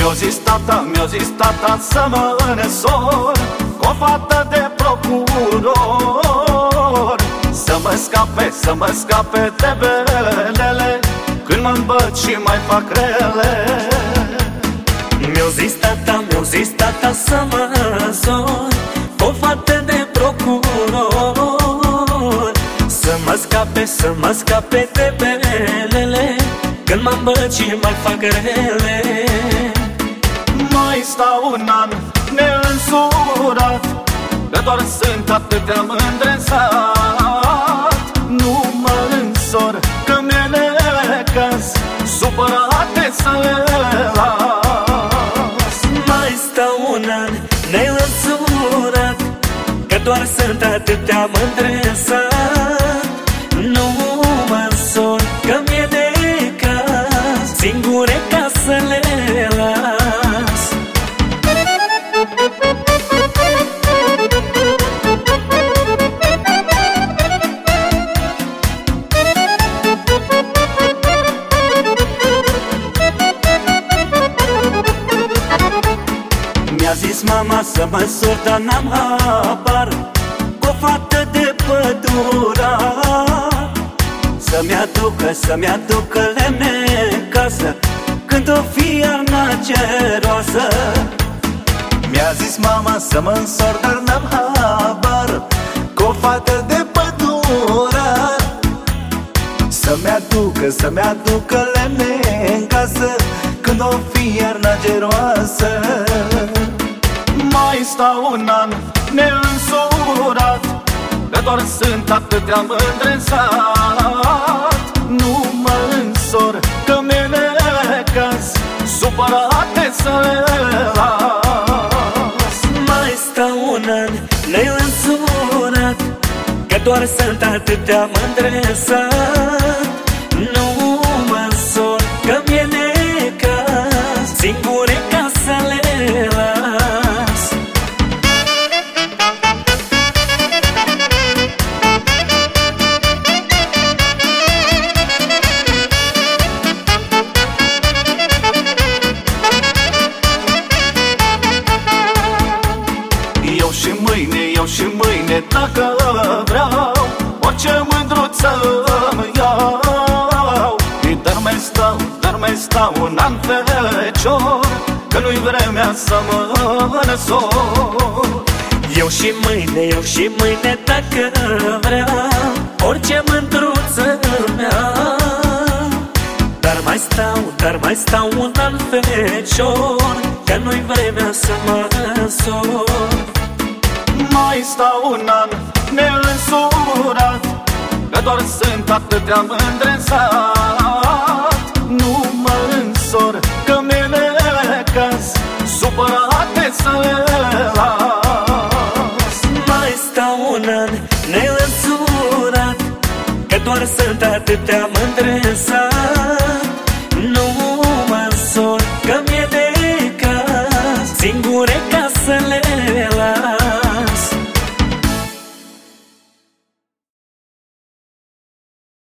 Mi-a zis tata să mă însor cu o fată de procuror, să mă scape de belele când mă îmbăt și mai fac rele. Mi-a zis tata să mă însor cu o fată de procuror, să mă scape de belele când mă îmbăt și mai fac rele. Mai stau un an neînsurat, că doar sunt atâtea mândre în sat. Nu mă însor că mi-e necaz, supărate să le las. Mai stau un an neînsurat, că doar sunt atâtea mândre în sat. Nu mă însor că mi-e necaz, singure ca să le las. Mi-a zis mama să mă însor, dar n-am habar, cu o fată de pădurar. Să-mi aducă lemne în casă când o fi iarna geroasă. Mi-a zis mama să mă însor, dar n-am habar, cu o fată de pădurar. Să-mi aducă lemne în casă când o fi iarna geroasă. Mai stau un an neînsurat, că doar sunt atâtea mândre în sat. Nu mă însor că mi-e necaz, supărate să le las. Mai stau un an neînsurat, că doar sunt atâtea mândre în sat. Nu mă însor că mi-e necaz, singure ca să le las. Eu și mâine, dacă vreau, orice mândruță îmi iau. Dar mai stau un an fecior, că nu-i vremea să mă însor. Eu și mâine, dacă vreau, orice mândruță îmi iau. Dar mai stau un an fecior, că nu-i vremea să mă însor. Mai stau un an neînsurat, că doar sunt atâtea mândre în sat. Nu mă însor că mi-e necaz, supărate să le las. Mai stau un an neînsurat, că doar sunt atâtea mândre în sat.